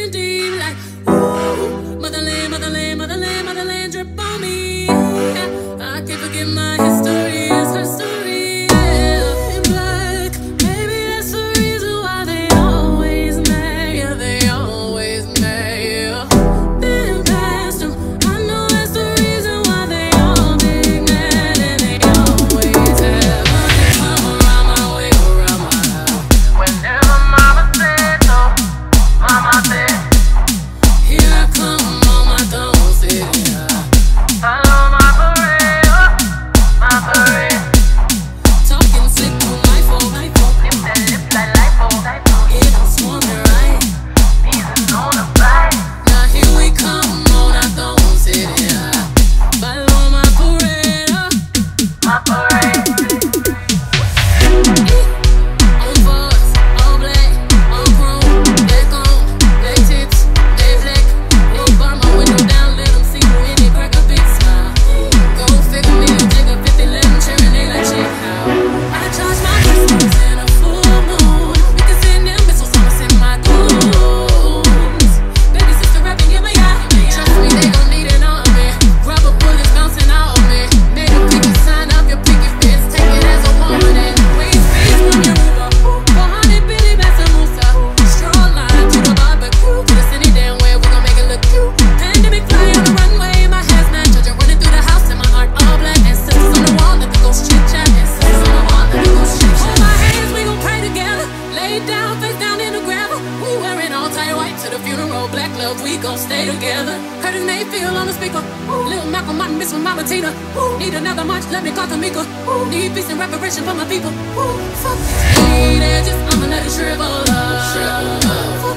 feeling deep like, ooh, motherland, motherland, motherland, motherland, drip on me. I can't forget my history, it's her story. In black, maybe that's the reason why they always mad. Yeah, they always mad. Yeah, been past them. I know that's the reason why they all big mad, and they always have. Come around my way, around my house. Whenever mama said no, mama said, Here I come on my throne, sitting high. follow my parade, oh, my parade. Talking sick on my phone, Lips that lip like lipo, it don't swarming right. these is on the flight. Now here we come on our throne, sitting high. Follow my parade, My parade. on bars, all black, all chrome, black on, black tips, they black. We'll bar my window down, let them see who in it, crack a big smile. Go figure me, take a 50, let them cherry, they like check how I charge my crystals in a full moon. You can send them missiles, I'ma send my goons. Baby sister rapping, give me out. Trust me, they gon' need an army. Rubber bullets bouncing off me. Made a picket sign up your picket fence. Take it as a woman and raise face from your Uber. 400 Billy Bassamusa. Straw line to the barbecue. To the city damn way, we gon' make it look cute. Pandemic fly on the runway. My hazmat judge running through the house in my art all black. Ancestors on the wall, let the ghost chit chat. Ancestors on the wall, let the ghost chit chat. Hold my hands, we gon' pray together. Lay down, face down in the gravel. We wearing all tight white to the funeral. Black love, we gon' stay together. Curtis Mayfield on the speaker. Little Malcolm Martin, Miss with Mama Tina. Need another march, let me call Tamika. Need peace and reparation for my people. Fuck these bleed edges, I'ma let it shrivel up.